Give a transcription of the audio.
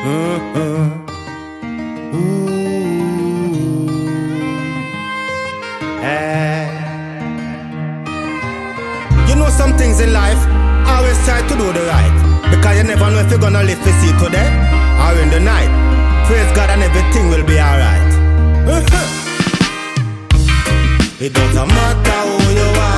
You know some things in life, always try to do the right, because you never know if you're gonna live to see today or in the night. Praise God and everything will be alright. It doesn't matter who you are.